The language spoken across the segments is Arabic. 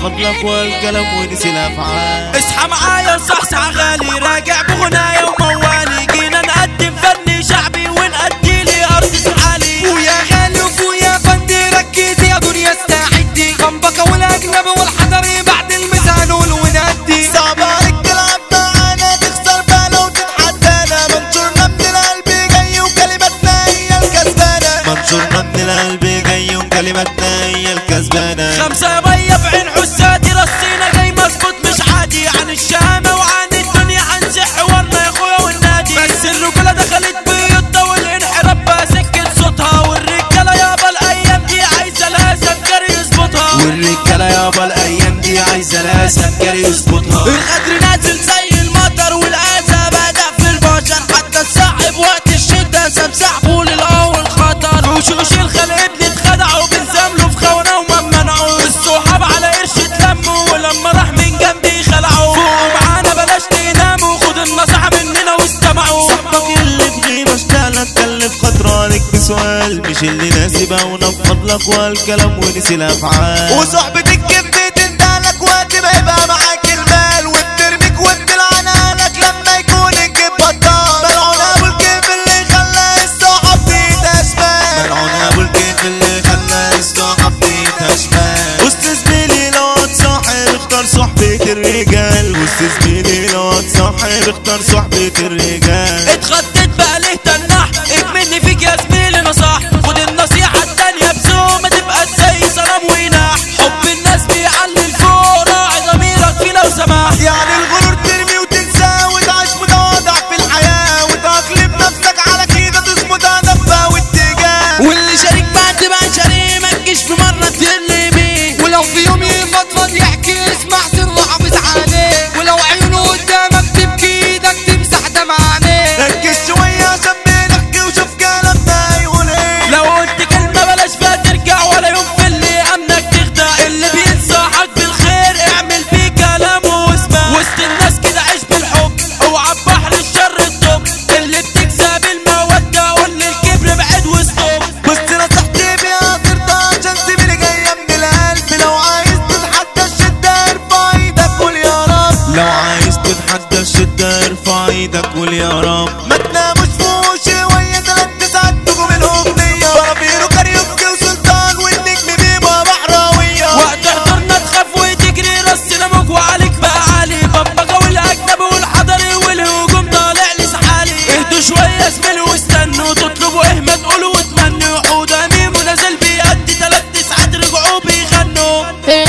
فضلك والكلام ونسي الافعال. اصحى معايا وصحصح غالي راجع بغنايا وموالي، جينا نقدم فن شعبي ونأدي لي ارض سحالي. ويا غالي وفويا فندي ركزي يا دنيا استعدي، غنبكة والاجنبي والحضري بعد الميزان ونودي. صعبانك تلعب معانا تخسر بقى لو تتحدانا، منشورنا من القلب جاي وكلماتنا هي الكسبانة. منشورنا من القلب جاي وكلماتنا هي الكسبانة. 5 بيا في عين حسادي رصينا جاي مظبوط مش عادي، عن الشهامة وعن الدنيا هنسح حوارنا يا اخويا والنادي. بس الرجولة دخلت بيوتها والانحراف بقى سكت صوتها، والرجالة يابا الايام دي عايزة لها سكري يظبطها. والرجالة يابا الايام دي عايزة لها سكري يظبطها. الغدر نازل زي المطر والاذى بدأ في البشر، حتى الصاحب وقت الشدة ساب صاحبه للاول خطر. وشوش الخلق اتخدعوا بنزاملوا في خونة وما منعوا، الصحاب على قرش اتلموا ولما راح من جنبي خلعوا. فوقوا معانا بلاش تناموا، خد النصيحة مننا واستمعوا. صاحبك اللي بغيبة اشتغل تكلف خطرانك بسؤال، مش اللي ناسي بقى ونفض لك والكلام ونسي الافعال. وصحبتك كبت تندالك وقت ما يبقى معاك المال، وبترميك وبتلعنالك لما يكون الجيب بطال. ملعون ابو الكيف اللي خلى الصحاب دي تشمال. ملعون ابو الكيف اللي خلى الصحاب دي تشمال. وسط زميلي لو هتصاحب اختار صحبة الرجال، وسط زميلي لو هتصاحب اختار صحبة الرجال. اتخطيت بقى ليه تنح اكملني فيك يا زميلي نصح، خد النصيحة التانية بسوء ما تبقى زي سلام ويناح. حب الناس بيعلي الفوق راعي ضميرك فيه لو سمحت. يعني الغرور ترمي وتنسى وتعيش متواضع في الحياة، وتأقلم نفسك على كده تظبط هدفها واتجاه. واللي شاريك بعد ما شاريه ما تجيش في مرة تقل بيه، ولو في يوم يفضفض يحكي اسمع سر حافظ عليه، ولو عيونه قدامك تبكي ايدك تمسح دمع عينيه. ركز شوية عشان بنحكي وشوف كلامنا هيقول ايه. لو قلت كلمة بلاش فيها ترجع ولا يوم في اللي امنك تخدع. اللي بينصحك بالخير اعمل فيه كلامه واسمع، وسط الناس كده عيش بالحب اوعى بحر الشر الطب. اللي بتكسب المودة قول للكبر بعد وستوب. بص نصيحتي بيها ترضى عشان زميلي جاية من القلب، لو عايز تتحدى الشدة ارفع ايدك قول يا رب. لو عايز تتحدى الشدة ارفع ايدك قول يا رب. ما تناموش فوق شوية 3 ساعات تجوا من اغنية، فرافير وكاريوكي وسلطان والنجم بيبقى بحراوية. وقت حضورنا تخاف وتجري رصنا موج وعليك بقى عالي، بمبكة والاجنبي والحضري والهجوم طالع لي سحالي. اهدوا شوية اسملوا واستنوا تطلبوا ايه ما تقولوا وتمنوا. حوده ميم ونازل بيأدي 3 ساعات رجعوا بيغنوا.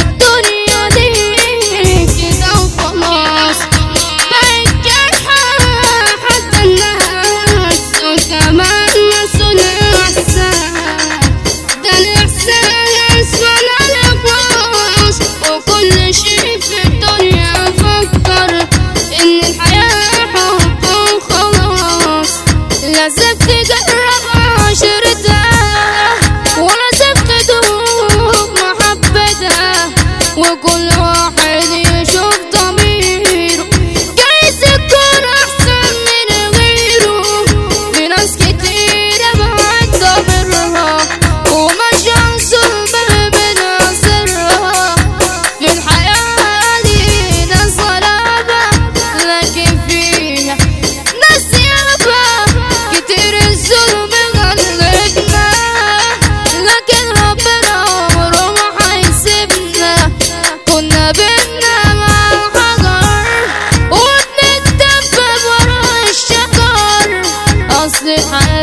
الدنيا دي كده وخلاص بقت جرحى حتى الناس، وكمان نسوا الإحساس. ده الإحساس ولا نقاش، وكل شي في الدنيا فكر إن الحياة حب وخلاص. لازم تجرب عشرتها ولازم تدوق محبتها، وكل واحد يشوف ضميره جايز يكون احسن من غيره. في ناس كتيرة بعد ضميرها وماشية ظلم بناصرها. في الحياة دي ناس غلابة لكن فيها ناس يابا كتير الظلم غلبنا، لكن ربنا عمره ما هيسيبنا. كنا بينا مع الحجر وبنتدفى ورا الشجر، أصل الحياة